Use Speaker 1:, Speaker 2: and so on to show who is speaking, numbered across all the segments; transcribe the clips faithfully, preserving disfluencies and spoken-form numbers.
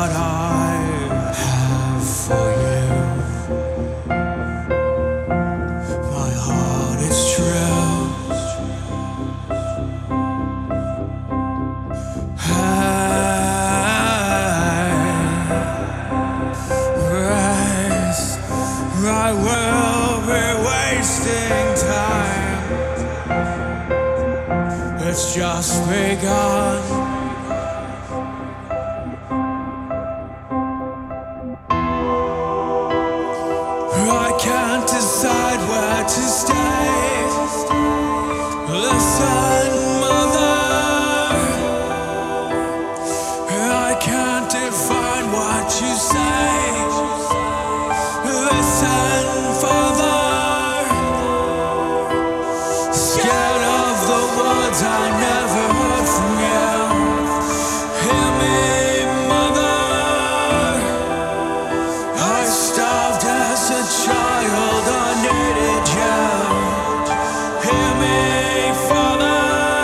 Speaker 1: what I have for you. My heart is true. I will be wasting time. It's just begun. I can't decide where to stay. Listen, mother, I can't define what you say. Listen, Father, scared of the words I never heard from you. Hear me, Mother, I starved as a child, I needed you. Hear me, Father.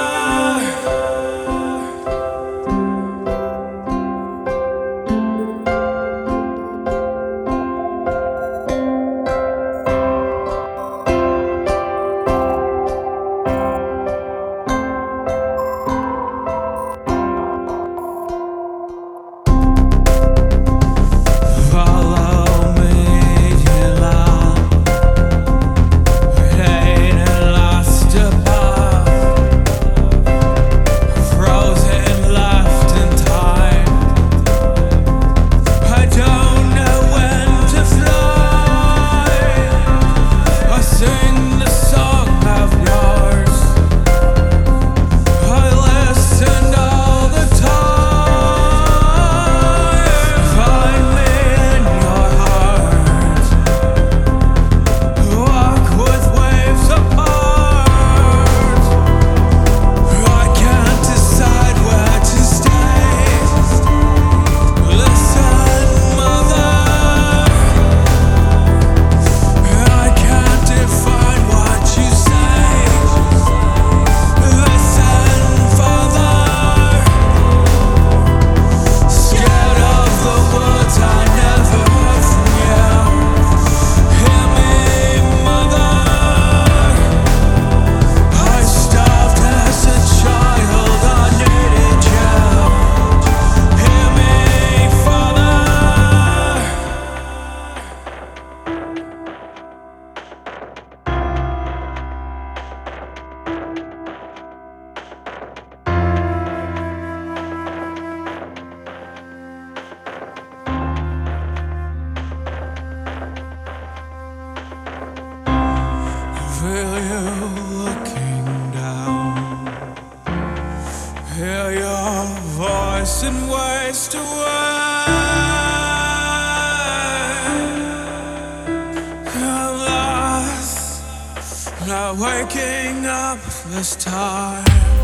Speaker 1: Feel you looking down. Hear your voice and waste away. Alas, not waking up this time.